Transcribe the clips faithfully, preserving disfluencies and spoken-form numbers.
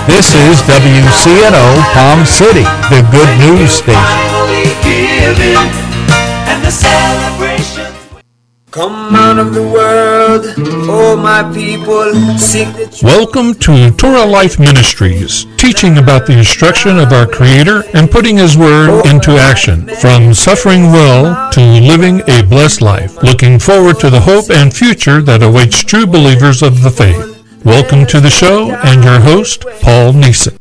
This is W C N O Palm City, the good news station. Come out of the world, oh my people, seek the truth. Welcome to Torah Life Ministries, teaching about the instruction of our Creator and putting His Word into action, from suffering well to living a blessed life, looking forward to the hope and future that awaits true believers of the faith. Welcome to the show, and your host, Paul Neeson.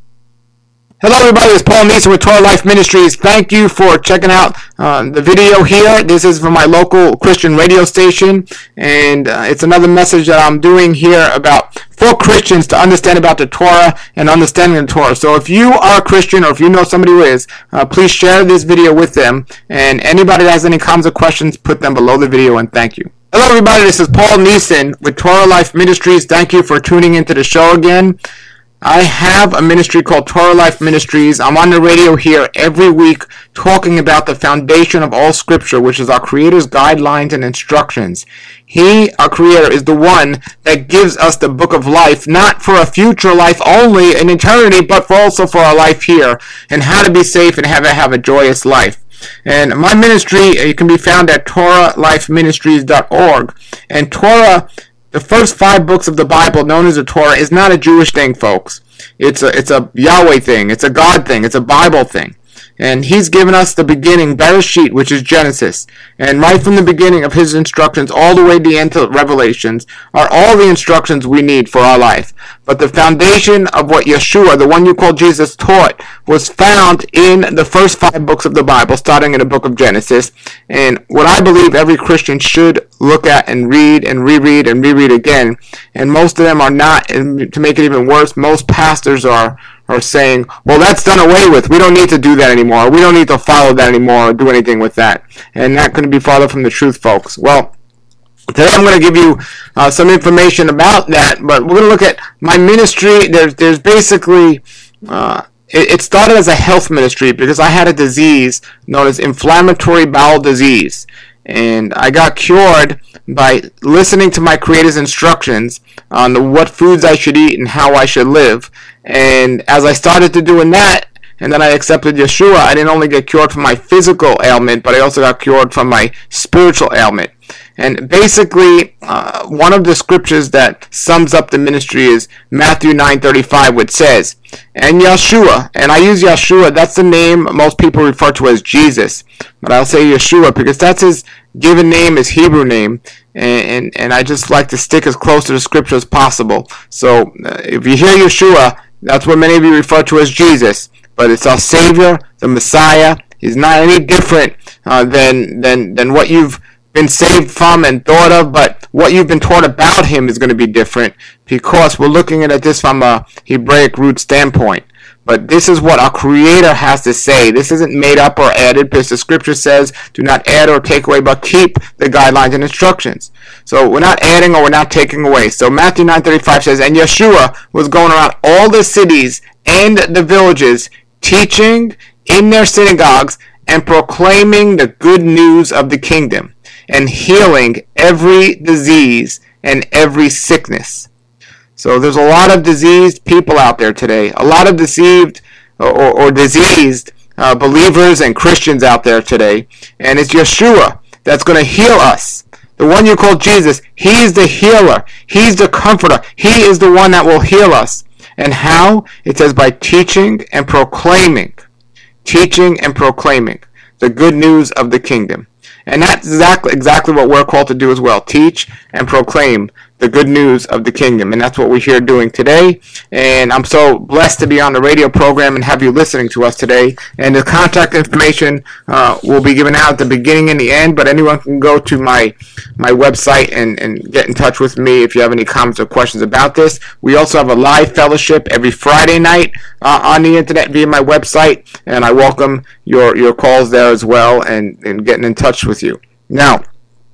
Hello everybody, it's Paul Neeson with Torah Life Ministries. Thank you for checking out uh, the video here. This is from my local Christian radio station, and uh, it's another message that I'm doing here about for Christians to understand about the Torah and understanding the Torah. So if you are a Christian or if you know somebody who is, uh, please share this video with them, and anybody that has any comments or questions, put them below the video, and thank you. Hello everybody, this is Paul Neeson with Torah Life Ministries. Thank you for tuning into the show again. I have a ministry called Torah Life Ministries. I'm on the radio here every week talking about the foundation of all Scripture, which is our Creator's guidelines and instructions. He, our Creator, is the one that gives us the book of life, not for a future life only in eternity, but for also for our life here, and how to be safe and have a, have a joyous life. And my ministry, it can be found at torah life ministries dot org. And Torah, the first five books of the Bible, known as the Torah, is not a Jewish thing, folks. It's a, it's a Yahweh thing. It's a God thing. It's a Bible thing. And He's given us the beginning, Bereshit, which is Genesis. And right from the beginning of His instructions all the way to the end to Revelations are all the instructions we need for our life. But the foundation of what Yeshua, the one you call Jesus, taught was found in the first five books of the Bible, starting in the book of Genesis. And what I believe every Christian should look at and read and reread and reread again. And most of them are not, and to make it even worse, most pastors are are saying, well, that's done away with. We don't need to do that anymore. We don't need to follow that anymore or do anything with that. And that couldn't be farther from the truth, folks. Well, today I'm going to give you uh, some information about that, but we're going to look at my ministry. There's, there's basically, uh, it, it started as a health ministry because I had a disease known as inflammatory bowel disease. And I got cured by listening to my Creator's instructions on the, what foods I should eat and how I should live. And as I started to doing that, and then I accepted Yeshua, I didn't only get cured from my physical ailment, but I also got cured from my spiritual ailment. And basically, uh, one of the scriptures that sums up the ministry is Matthew nine thirty-five, which says, and Yeshua, and I use Yeshua, that's the name most people refer to as Jesus, but I'll say Yeshua because that's His given name, His Hebrew name, and, and, and I just like to stick as close to the scripture as possible. So uh, if you hear Yeshua, that's what many of you refer to as Jesus, but it's our Savior, the Messiah. He's not any different uh, than, than, than what you've been saved from and thought of, but what you've been taught about Him is going to be different because we're looking at this from a Hebraic root standpoint. But this is what our Creator has to say. This isn't made up or added because the scripture says do not add or take away, but keep the guidelines and instructions. So we're not adding or we're not taking away. So Matthew nine thirty-five says, and Yeshua was going around all the cities and the villages, teaching in their synagogues and proclaiming the good news of the kingdom, and healing every disease and every sickness. So there's a lot of diseased people out there today, a lot of deceived or, or, or diseased uh, believers and Christians out there today, and it's Yeshua that's going to heal us. The one you call Jesus, He's the healer. He's the comforter. He is the one that will heal us. And how? It says by teaching and proclaiming. Teaching and proclaiming the good news of the kingdom. And that's exactly, exactly what we're called to do as well. Teach and proclaim the good news of the kingdom. And that's what we're here doing today. And I'm so blessed to be on the radio program and have you listening to us today. And the contact information uh, will be given out at the beginning and the end, but anyone can go to my my website and, and get in touch with me if you have any comments or questions about this. We also have a live fellowship every Friday night uh, on the internet via my website, and I welcome your, your calls there as well and, and getting in touch with you. Now,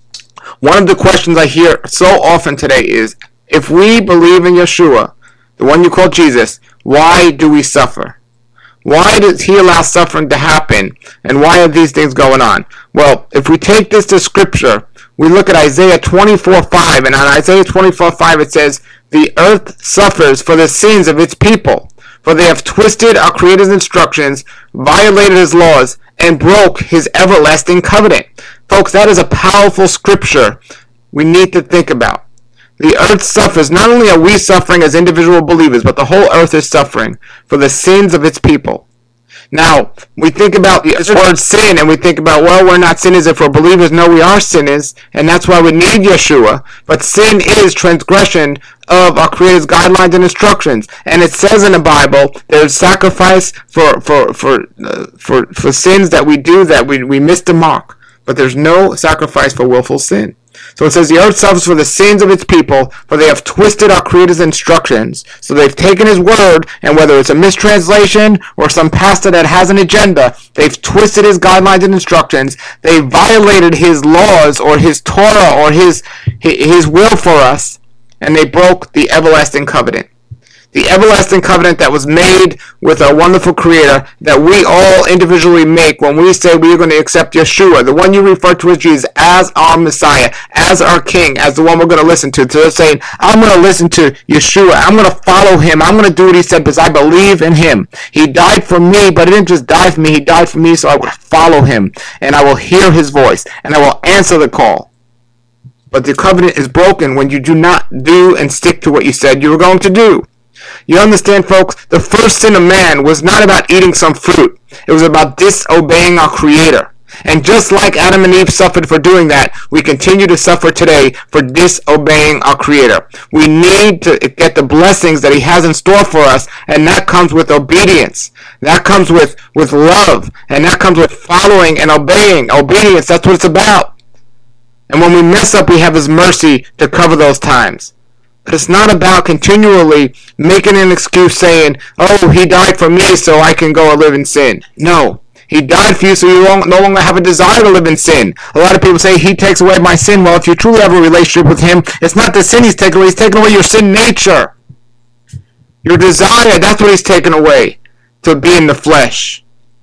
one of the questions I hear so often today is, if we believe in Yeshua, the one you call Jesus, why do we suffer? Why does He allow suffering to happen? And why are these things going on? Well, if we take this to Scripture, we look at Isaiah twenty-four five, and on Isaiah twenty-four five it says, the earth suffers for the sins of its people, For they have twisted our Creator's instructions, violated his laws, and broke his everlasting covenant. Folks, that is a powerful scripture we need to think about. The earth suffers. Not only are we suffering as individual believers, but the whole earth is suffering for the sins of its people. Now, we think about the word sin, and we think about, well, we're not sinners if we're believers. No, we are sinners, and that's why we need Yeshua. But sin is transgression of our Creator's guidelines and instructions. And it says in the Bible, there's sacrifice for for for uh, for, for sins that we do that we, we miss the mark. But there's no sacrifice for willful sin. So it says the earth suffers for the sins of its people, for they have twisted our Creator's instructions. So they've taken his word, and whether it's a mistranslation or some pastor that has an agenda, they've twisted his guidelines and instructions. They violated his laws or his Torah or his his will for us, and they broke the everlasting covenant. The everlasting covenant that was made with our wonderful Creator, that we all individually make when we say we are going to accept Yeshua, the one you refer to as Jesus, as our Messiah, as our King, as the one we're going to listen to. So they're saying, I'm going to listen to Yeshua. I'm going to follow him. I'm going to do what he said because I believe in him. He died for me, but he didn't just die for me. He died for me so I will follow him, and I will hear his voice, and I will answer the call. But the covenant is broken when you do not do and stick to what you said you were going to do. You understand, folks? The first sin of man was not about eating some fruit. It was about disobeying our Creator. And just like Adam and Eve suffered for doing that, we continue to suffer today for disobeying our Creator. We need to get the blessings that he has in store for us, and that comes with obedience. That comes with, with love, and that comes with following and obeying. Obedience, that's what it's about. And when we mess up, we have his mercy to cover those times. But it's not about continually making an excuse saying, oh, he died for me so I can go and live in sin. No. He died for you so you no longer have a desire to live in sin. A lot of people say he takes away my sin. Well, if you truly have a relationship with him, it's not the sin he's taking away. He's taking away your sin nature. Your desire, that's what he's taking away, to be in the flesh.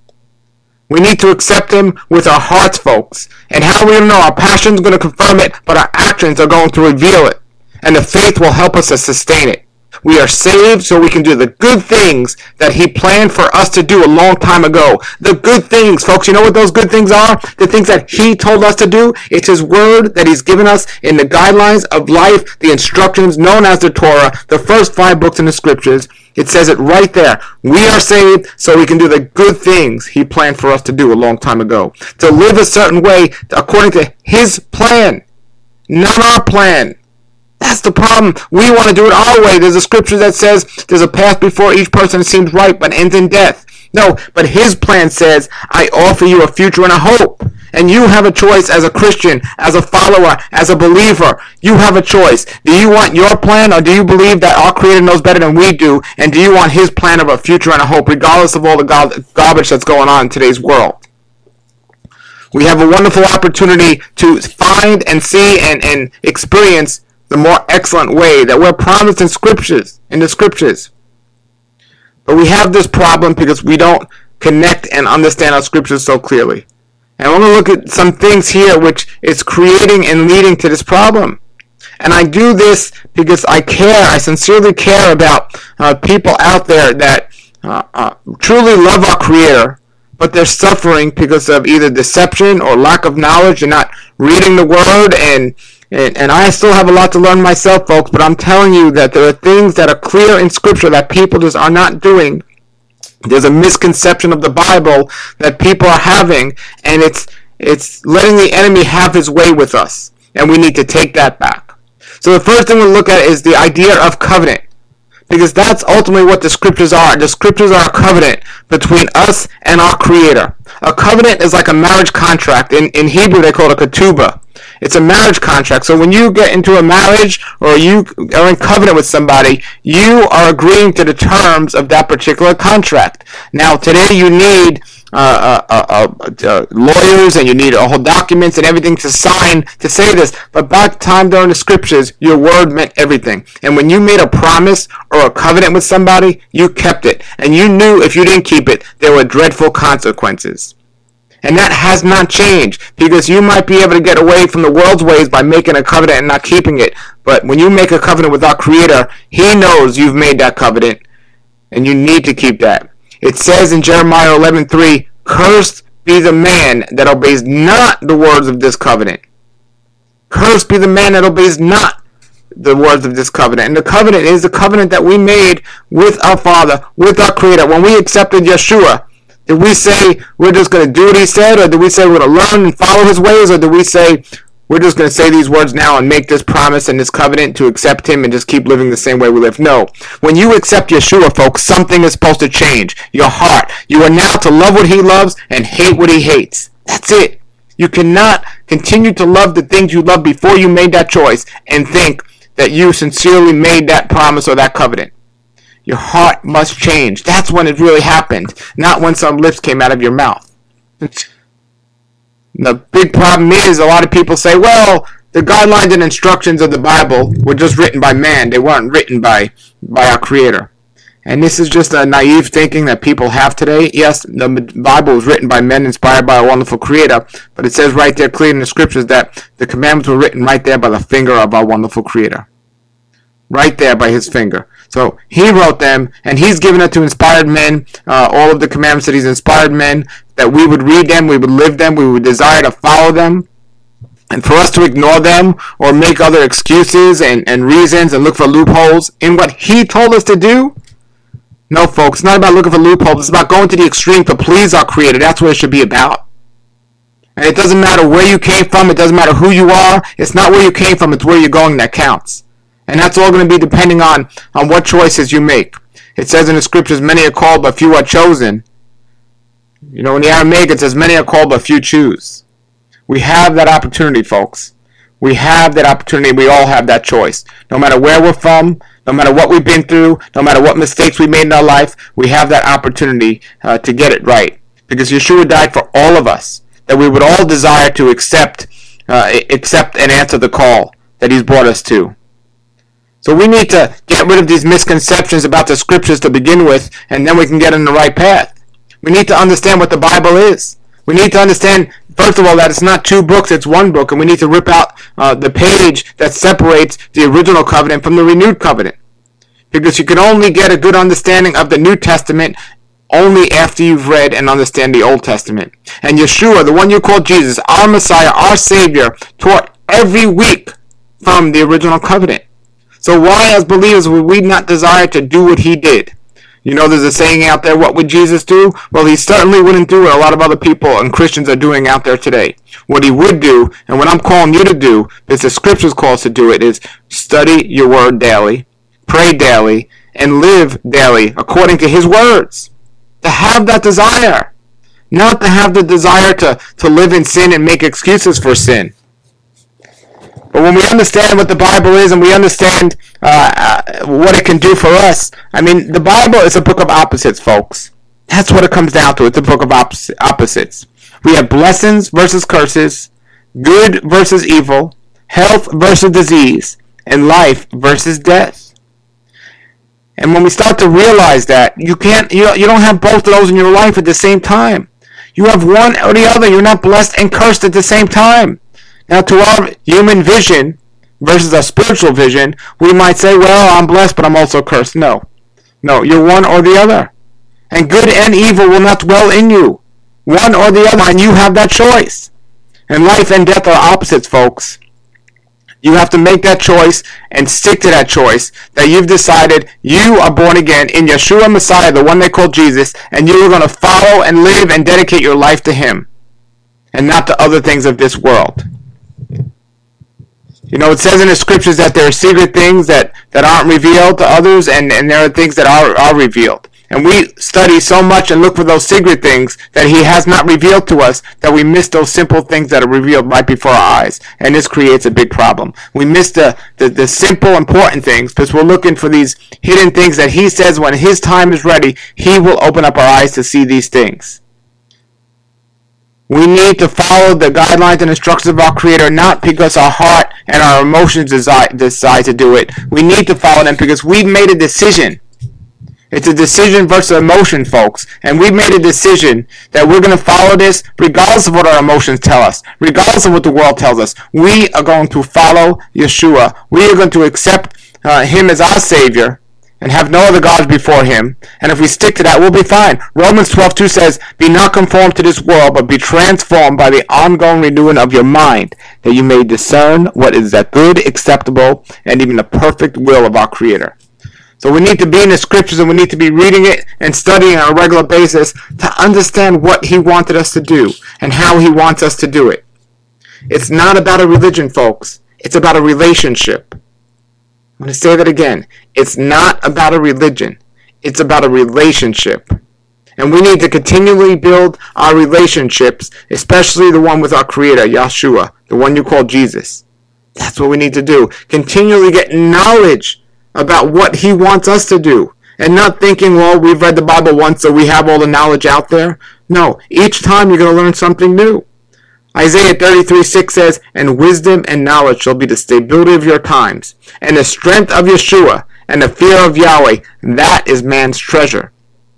We need to accept him with our hearts, folks. And how are we going to know? Our passion's going to confirm it, but our actions are going to reveal it. And the faith will help us to sustain it. We are saved so we can do the good things that he planned for us to do a long time ago. The good things, folks. You know what those good things are? The things that he told us to do. It's his word that he's given us in the guidelines of life, the instructions known as the Torah, the first five books in the scriptures. It says it right there. We are saved so we can do the good things he planned for us to do a long time ago. To live a certain way according to his plan, not our plan. That's the problem. We want to do it our way. There's a scripture that says there's a path before each person that seems right but ends in death. No, but his plan says, I offer you a future and a hope. And you have a choice as a Christian, as a follower, as a believer. You have a choice. Do you want your plan, or do you believe that our Creator knows better than we do? And do you want his plan of a future and a hope, regardless of all the garbage that's going on in today's world? We have a wonderful opportunity to find and see and, and experience the more excellent way that we're promised in scriptures, in the scriptures. But we have this problem because we don't connect and understand our scriptures so clearly. And I want to look at some things here which is creating and leading to this problem. And I do this because I care, I sincerely care about uh, people out there that uh, uh, truly love our Creator, but they're suffering because of either deception or lack of knowledge. They're not reading the Word, and And, and I still have a lot to learn myself, folks, but I'm telling you that there are things that are clear in Scripture that people just are not doing. There's a misconception of the Bible that people are having, and it's it's letting the enemy have his way with us, and we need to take that back. So the first thing we'll look at is the idea of covenant, because that's ultimately what the Scriptures are. The Scriptures are a covenant between us and our Creator. A covenant is like a marriage contract. In, in Hebrew, they call it a ketubah. It's a marriage contract. So when you get into a marriage or you are in covenant with somebody, you are agreeing to the terms of that particular contract. Now, today you need uh, uh, uh, uh, lawyers and you need all documents and everything to sign to say this. But back time during the scriptures, your word meant everything. And when you made a promise or a covenant with somebody, you kept it. And you knew if you didn't keep it, there were dreadful consequences. And that has not changed, because you might be able to get away from the world's ways by making a covenant and not keeping it. But when you make a covenant with our Creator, He knows you've made that covenant, And you need to keep that. It says in Jeremiah eleven three, cursed be the man that obeys not the words of this covenant. Cursed be the man that obeys not the words of this covenant. And the covenant is the covenant that we made with our Father, with our Creator. When we accepted Yeshua, did we say we're just going to do what He said? Or did we say we're going to learn and follow His ways? Or did we say we're just going to say these words now and make this promise and this covenant to accept Him and just keep living the same way we live? No. When you accept Yeshua, folks, something is supposed to change. Your heart. You are now to love what He loves and hate what He hates. That's it. You cannot continue to love the things you loved before you made that choice and think that you sincerely made that promise or that covenant. Your heart must change. That's when it really happened, not when some lips came out of your mouth. The big problem is a lot of people say, well, the guidelines and instructions of the Bible were just written by man. They weren't written by, by our Creator. And this is just a naive thinking that people have today. Yes, the Bible was written by men inspired by a wonderful Creator, but it says right there clearly in the Scriptures that the commandments were written right there by the finger of our wonderful Creator. Right there by His finger. So He wrote them, and He's given it to inspired men, uh, all of the commandments that He's inspired men, that we would read them, we would live them, we would desire to follow them. And for us to ignore them or make other excuses and, and reasons and look for loopholes in what He told us to do, no, folks, it's not about looking for loopholes. It's about going to the extreme to please our Creator. That's what it should be about. And it doesn't matter where you came from. It doesn't matter who you are. It's not where you came from. It's where you're going that counts. And that's all going to be depending on, on what choices you make. It says in the Scriptures, many are called, but few are chosen. You know, in the Aramaic, it says, many are called, but few choose. We have that opportunity, folks. We have that opportunity. We all have that choice. No matter where we're from, no matter what we've been through, no matter what mistakes we made in our life, we have that opportunity uh, to get it right. Because Yeshua died for all of us, that we would all desire to accept, uh, accept and answer the call that He's brought us to. So we need to get rid of these misconceptions about the Scriptures to begin with, and then we can get on the right path. We need to understand what the Bible is. We need to understand, first of all, that it's not two books, it's one book, and we need to rip out uh, the page that separates the original covenant from the renewed covenant. Because you can only get a good understanding of the New Testament only after you've read and understand the Old Testament. And Yeshua, the one you call Jesus, our Messiah, our Savior, taught every week from the original covenant. So why, as believers, would we not desire to do what He did? You know, there's a saying out there, what would Jesus do? Well, He certainly wouldn't do what a lot of other people and Christians are doing out there today. What He would do, and what I'm calling you to do, because the Scriptures call us to do it, is study your Word daily, pray daily, and live daily according to His words. To have that desire. Not to have the desire to, to live in sin and make excuses for sin. But when we understand what the Bible is and we understand uh, uh, what it can do for us, I mean, the Bible is a book of opposites, folks. That's what it comes down to. It's a book of oppos- opposites. We have blessings versus curses, good versus evil, health versus disease, and life versus death. And when we start to realize that, you can't, you, you don't have both of those in your life at the same time. You have one or the other. You're not blessed and cursed at the same time. Now, to our human vision versus our spiritual vision, we might say, well, I'm blessed, but I'm also cursed. No. No, you're one or the other. And good and evil will not dwell in you. One or the other, and you have that choice. And life and death are opposites, folks. You have to make that choice and stick to that choice, that you've decided you are born again in Yeshua Messiah, the one they call Jesus, and you are going to follow and live and dedicate your life to Him, and not to other things of this world. You know, it says in the Scriptures that there are secret things that, that aren't revealed to others, and, and there are things that are, are revealed. And we study so much and look for those secret things that He has not revealed to us that we miss those simple things that are revealed right before our eyes. And this creates a big problem. We miss the, the, the simple, important things because we're looking for these hidden things that He says when His time is ready, He will open up our eyes to see these things. We need to follow the guidelines and instructions of our Creator, not because our heart and our emotions decide, decide to do it. We need to follow them because we've made a decision. It's a decision versus emotion, folks. And we've made a decision that we're going to follow this regardless of what our emotions tell us, regardless of what the world tells us. We are going to follow Yeshua. We are going to accept uh, Him as our Savior. and have no other gods before him. And if we stick to that, we'll be fine. Romans twelve two says, be not conformed to this world, but be transformed by the ongoing renewing of your mind, that you may discern what is that good, acceptable, and even the perfect will of our Creator. So we need to be in the scriptures, and we need to be reading it and studying on a regular basis to understand what he wanted us to do and how he wants us to do it. It's not about a religion, folks. It's about a relationship. I'm going to say that again. It's not about a religion. It's about a relationship. And we need to continually build our relationships, especially the one with our Creator, Yeshua, the one you call Jesus. That's what we need to do. Continually get knowledge about what he wants us to do. And not thinking, well, we've read the Bible once, so we have all the knowledge out there. No, each time you're going to learn something new. Isaiah thirty-three six says, and wisdom and knowledge shall be the stability of your times, and the strength of Yeshua, and the fear of Yahweh, that is man's treasure.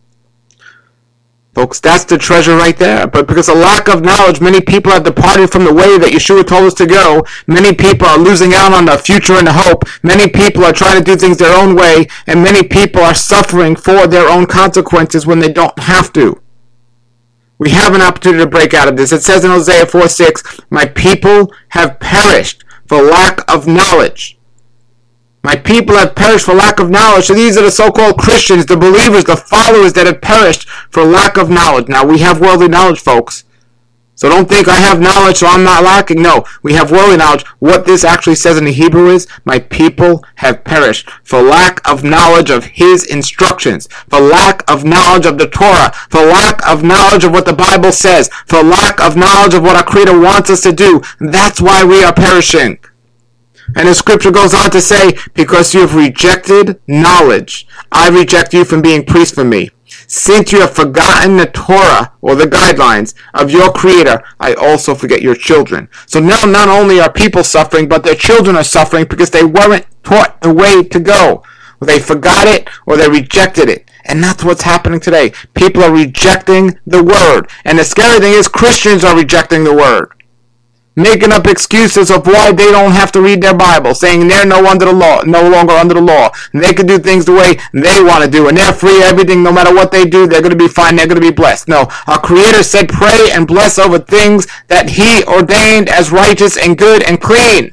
Folks, that's the treasure right there. But because of lack of knowledge, many people have departed from the way that Yeshua told us to go. Many people are losing out on the future and the hope. Many people are trying to do things their own way, and many people are suffering for their own consequences when they don't have to. We have an opportunity to break out of this. It says in Hosea four six, my people have perished for lack of knowledge. My people have perished for lack of knowledge. So these are the so-called Christians, the believers, the followers that have perished for lack of knowledge. Now, we have worldly knowledge, folks. So don't think I have knowledge, so I'm not lacking. No, we have worldly knowledge. What this actually says in the Hebrew is, my people have perished for lack of knowledge of his instructions, for lack of knowledge of the Torah, for lack of knowledge of what the Bible says, for lack of knowledge of what our Creator wants us to do. That's why we are perishing. And the scripture goes on to say, because you have rejected knowledge, I reject you from being priest for me. Since you have forgotten the Torah, or the guidelines, of your Creator, I also forget your children. So now not only are people suffering, but their children are suffering because they weren't taught the way to go. Or they forgot it, or they rejected it. And that's what's happening today. People are rejecting the Word. And the scary thing is, Christians are rejecting the Word. Making up excuses of why they don't have to read their Bible, saying they're no under the law, no longer under the law. And they can do things the way they want to do, and they're free. Everything, no matter what they do, they're going to be fine. They're going to be blessed. No, our Creator said, "Pray and bless over things that He ordained as righteous and good and clean."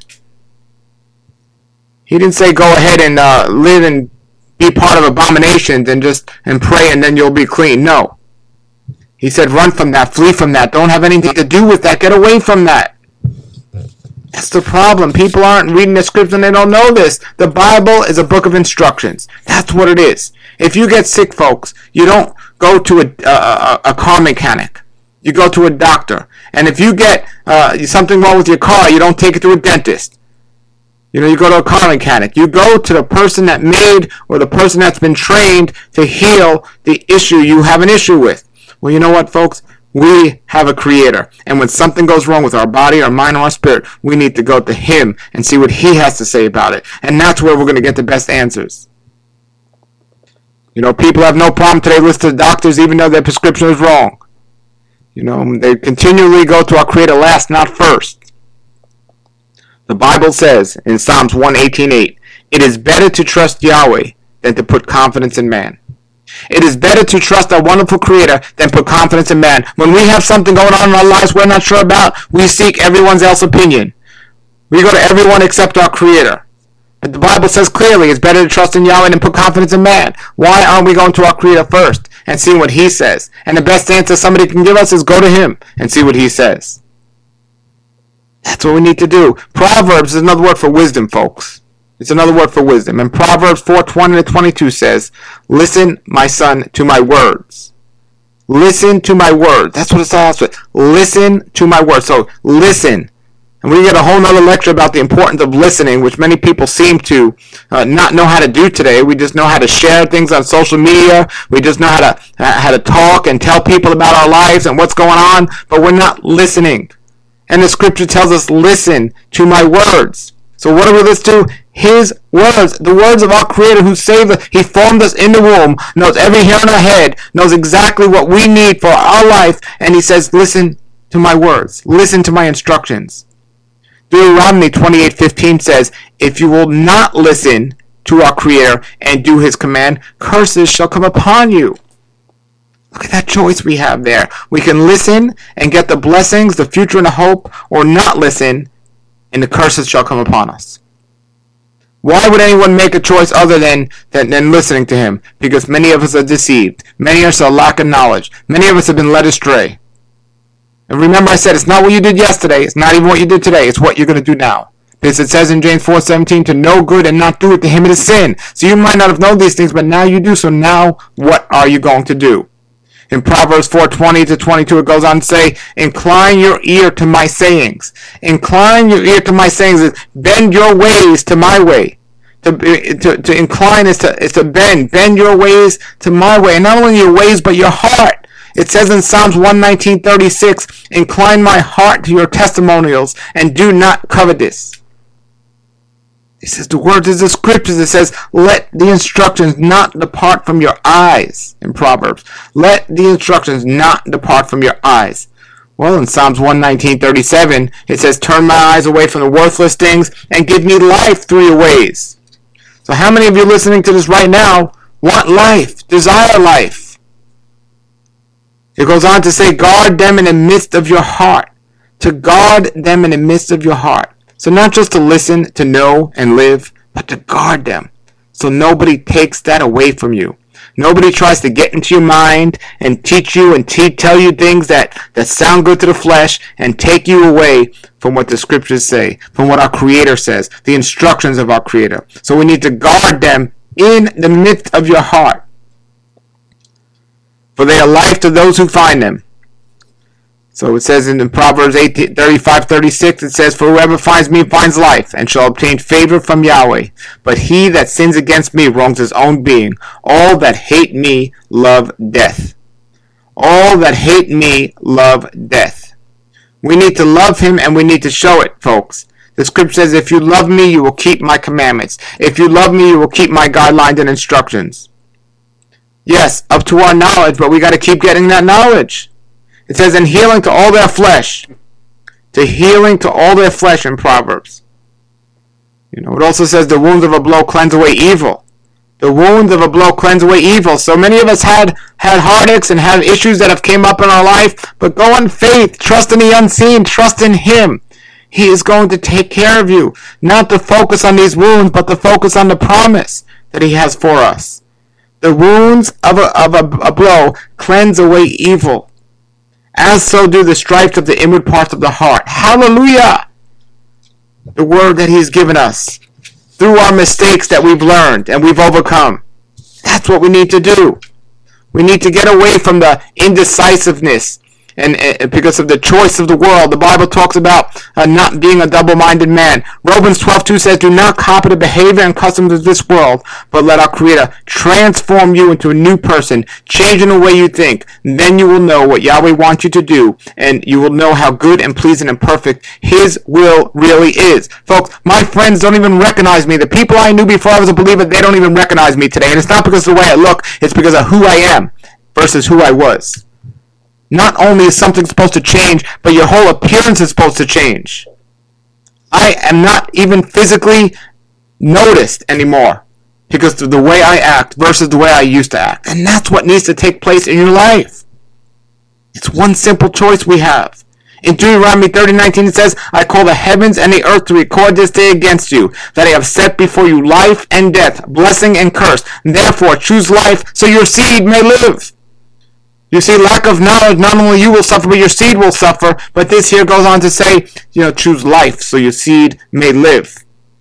He didn't say go ahead and uh, live and be part of abominations and just and pray and then you'll be clean. No, He said run from that, flee from that. Don't have anything to do with that. Get away from that. That's the problem. People aren't reading the scripture and they don't know this. The Bible is a book of instructions. That's what it is. If you get sick, folks, you don't go to a, a, a car mechanic. You go to a doctor. And if you get uh, something wrong with your car, you don't take it to a dentist. You know, you go to a car mechanic. You go to the person that made or the person that's been trained to heal the issue you have an issue with. Well, you know what, folks? We have a Creator, and when something goes wrong with our body, our mind, or our spirit, we need to go to Him and see what He has to say about it, and that's where we're going to get the best answers. You know, people have no problem today listening to doctors even though their prescription is wrong. You know, they continually go to our Creator last, not first. The Bible says in Psalms one eighteen eight, it is better to trust Yahweh than to put confidence in man. It is better to trust our wonderful Creator than put confidence in man. When we have something going on in our lives we're not sure about, we seek everyone else's opinion. We go to everyone except our Creator. But the Bible says clearly it's better to trust in Yahweh than put confidence in man. Why aren't we going to our Creator first and seeing what He says? And the best answer somebody can give us is go to Him and see what He says. That's what we need to do. Proverbs is another word for wisdom, folks. It's another word for wisdom. And Proverbs four twenty to twenty-two says, listen, my son, to my words. Listen to my words. That's what it starts with. Listen to my words. So listen. And we get a whole nother lecture about the importance of listening, which many people seem to uh, not know how to do today. We just know how to share things on social media. We just know how to uh, how to talk and tell people about our lives and what's going on, but we're not listening. And the scripture tells us, listen to my words. So what do we listen to? His words, the words of our Creator who saved us. He formed us in the womb, knows every hair on our head, knows exactly what we need for our life, and He says, listen to my words, listen to my instructions. Deuteronomy twenty-eight fifteen says, if you will not listen to our Creator and do His command, curses shall come upon you. Look at that choice we have there. We can listen and get the blessings, the future, and the hope, or not listen, and the curses shall come upon us. Why would anyone make a choice other than, than, than listening to Him? Because many of us are deceived. Many of us are lack of knowledge. Many of us have been led astray. And remember I said, it's not what you did yesterday. It's not even what you did today. It's what you're going to do now. Because it says in James four seventeen, to know good and not do it, to him it is sin. So you might not have known these things, but now you do. So now what are you going to do? In Proverbs four twenty to twenty-two, it goes on to say, incline your ear to my sayings. Incline your ear to my sayings is bend your ways to my way. To, to, to incline is to, is to bend. Bend your ways to my way. And not only your ways, but your heart. It says in Psalms one nineteen thirty-six, incline my heart to your testimonials and do not covetous. It says the words is the scriptures. It says, let the instructions not depart from your eyes in Proverbs. Let the instructions not depart from your eyes. Well, in Psalms one nineteen thirty-seven, it says, turn my eyes away from the worthless things and give me life through your ways. So how many of you listening to this right now want life, desire life? It goes on to say, guard them in the midst of your heart. To guard them in the midst of your heart. So not just to listen, to know, and live, but to guard them. So nobody takes that away from you. Nobody tries to get into your mind and teach you and te- tell you things that, that sound good to the flesh and take you away from what the scriptures say, from what our Creator says, the instructions of our Creator. So we need to guard them in the midst of your heart. For they are life to those who find them. So it says in Proverbs thirty-five thirty-six, it says, for whoever finds me finds life, and shall obtain favor from Yahweh. But he that sins against me wrongs his own being. All that hate me love death. All that hate me love death. We need to love him, and we need to show it, folks. The scripture says, if you love me, you will keep my commandments. If you love me, you will keep my guidelines and instructions. Yes, up to our knowledge, but we got to keep getting that knowledge. It says, in healing to all their flesh. To healing to all their flesh in Proverbs. You know, it also says the wounds of a blow cleanse away evil. The wounds of a blow cleanse away evil. So many of us had, had heartaches and had issues that have came up in our life, but go in faith, trust in the unseen, trust in Him. He is going to take care of you. Not to focus on these wounds, but to focus on the promise that He has for us. The wounds of a, of a, a blow cleanse away evil. As so do the stripes of the inward parts of the heart. Hallelujah! The word that He's given us. Through our mistakes that we've learned and we've overcome. That's what we need to do. We need to get away from the indecisiveness. And, and because of the choice of the world, the Bible talks about uh, not being a double-minded man. Romans twelve two says, do not copy the behavior and customs of this world, but let our Creator transform you into a new person, changing the way you think. Then you will know what Yahweh wants you to do, and you will know how good and pleasing and perfect His will really is. Folks, my friends don't even recognize me. The people I knew before I was a believer, they don't even recognize me today. And it's not because of the way I look, it's because of who I am versus who I was. Not only is something supposed to change, but your whole appearance is supposed to change. I am not even physically noticed anymore because of the way I act versus the way I used to act. And that's what needs to take place in your life. It's one simple choice we have. In Deuteronomy thirty nineteen it says, I call the heavens and the earth to record this day against you, that I have set before you life and death, blessing and curse. Therefore choose life so your seed may live. You see, lack of knowledge, not only you will suffer, but your seed will suffer. But this here goes on to say, you know, choose life so your seed may live.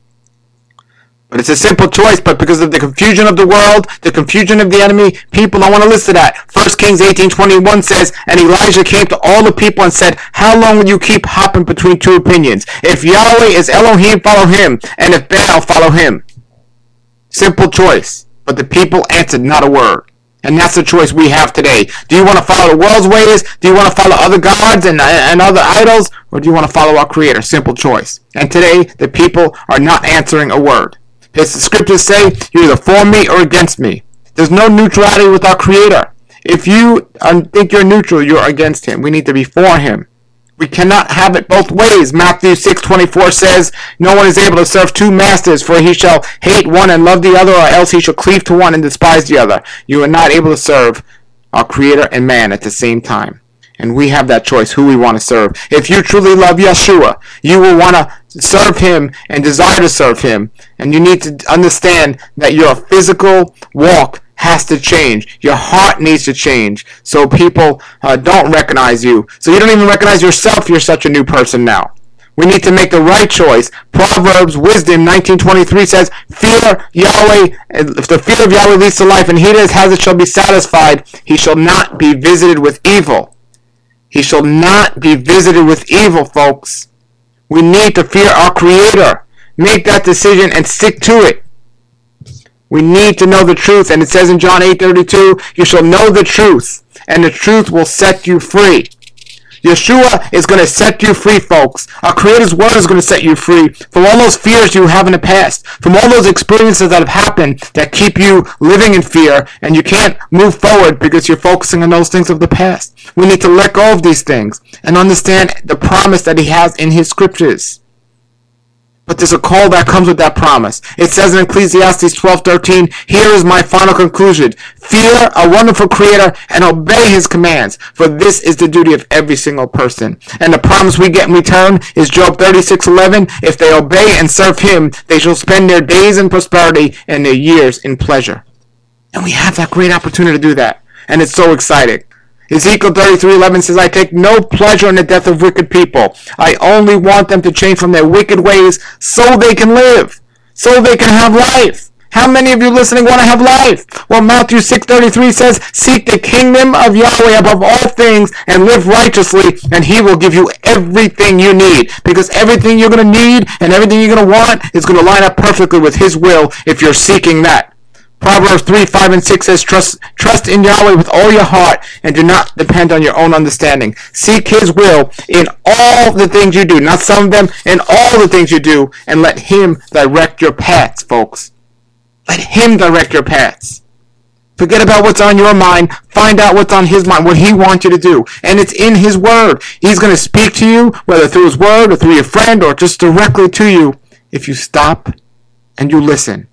But it's a simple choice, but because of the confusion of the world, the confusion of the enemy, people don't want to listen to that. First Kings eighteen twenty-one says, and Elijah came to all the people and said, how long will you keep hopping between two opinions? If Yahweh is Elohim, follow him, and if Baal, follow him. Simple choice. But the people answered not a word. And that's the choice we have today. Do you want to follow the world's ways? Do you want to follow other gods and, and other idols? Or do you want to follow our Creator? Simple choice. And today, the people are not answering a word. As the scriptures say, you're either for me or against me. There's no neutrality with our Creator. If you think you're neutral, you're against Him. We need to be for Him. We cannot have it both ways. Matthew six twenty-four says, no one is able to serve two masters, for he shall hate one and love the other, or else he shall cleave to one and despise the other. You are not able to serve our Creator and man at the same time. And we have that choice, who we want to serve. If you truly love Yeshua, you will want to serve him and desire to serve him. And you need to understand that your physical walk has to change. Your heart needs to change so people uh, don't recognize you. So you don't even recognize yourself. You're such a new person now. We need to make the right choice. Proverbs Wisdom nineteen twenty-three says, fear Yahweh, if the fear of Yahweh leads to life, and he that has it shall be satisfied, he shall not be visited with evil. He shall not be visited with evil, folks. We need to fear our Creator. Make that decision and stick to it. We need to know the truth, and it says in John eight thirty-two, you shall know the truth, and the truth will set you free. Yeshua is going to set you free, folks. Our Creator's Word is going to set you free from all those fears you have in the past, from all those experiences that have happened that keep you living in fear, and you can't move forward because you're focusing on those things of the past. We need to let go of these things and understand the promise that He has in His Scriptures. But there's a call that comes with that promise. It says in Ecclesiastes twelve thirteen, here is my final conclusion. Fear a wonderful Creator and obey His commands, for this is the duty of every single person. And the promise we get in return is Job thirty-six eleven, if they obey and serve Him, they shall spend their days in prosperity and their years in pleasure. And we have that great opportunity to do that. And it's so exciting. Ezekiel thirty-three eleven says, I take no pleasure in the death of wicked people. I only want them to change from their wicked ways so they can live, so they can have life. How many of you listening want to have life? Well, Matthew six thirty-three says, seek the kingdom of Yahweh above all things and live righteously, and He will give you everything you need. Because everything you're going to need and everything you're going to want is going to line up perfectly with His will if you're seeking that. Proverbs three, five, and six says, trust, trust in Yahweh with all your heart and do not depend on your own understanding. Seek His will in all the things you do, not some of them, in all the things you do, and let Him direct your paths, folks. Let Him direct your paths. Forget about what's on your mind. Find out what's on His mind, what He wants you to do. And it's in His Word. He's going to speak to you, whether through His Word or through your friend or just directly to you, if you stop and you listen.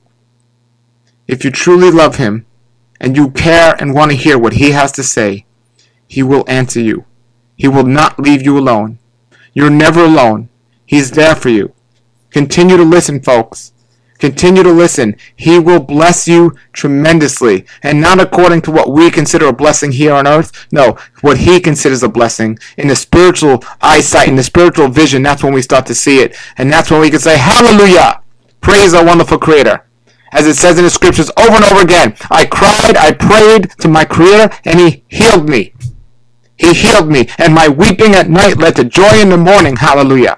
If you truly love Him and you care and want to hear what He has to say, He will answer you. He will not leave you alone. You're never alone. He's there for you. Continue to listen, folks. Continue to listen. He will bless you tremendously. And not according to what we consider a blessing here on earth. No, what He considers a blessing. In the spiritual eyesight, in the spiritual vision, that's when we start to see it. And that's when we can say, hallelujah! Praise our wonderful Creator. As it says in the Scriptures over and over again, I cried, I prayed to my Creator, and He healed me. He healed me, and my weeping at night led to joy in the morning. Hallelujah.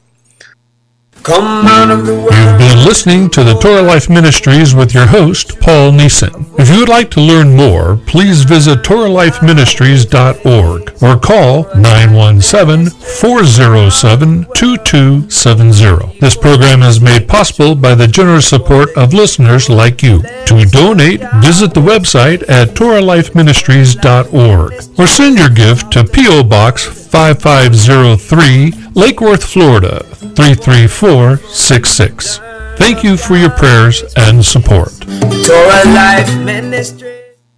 Come out of the world. You've been listening to the Torah Life Ministries with your host, Paul Neeson. If you would like to learn more, please visit Torah Life Ministries dot org or call nine one seven, four zero seven, two two seven zero. This program is made possible by the generous support of listeners like you. To donate, visit the website at Torah Life Ministries dot org or send your gift to P O Box five five zero three, Lake Worth, Florida, three three four six six. Thank you for your prayers and support. Torah Life Ministry.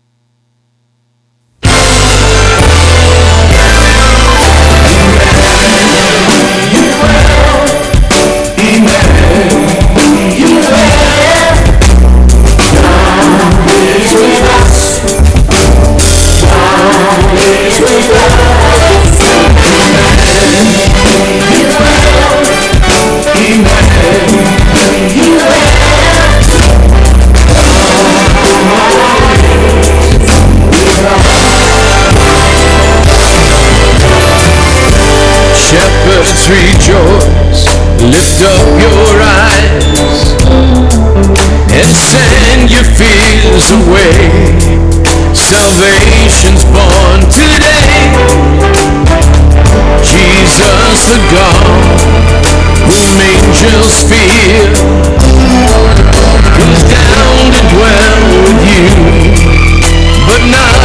Shepherds rejoice, lift up your eyes, and send your fears away. Salvation's born today. Jesus the God, whom angels fear, goes down to dwell with you, but not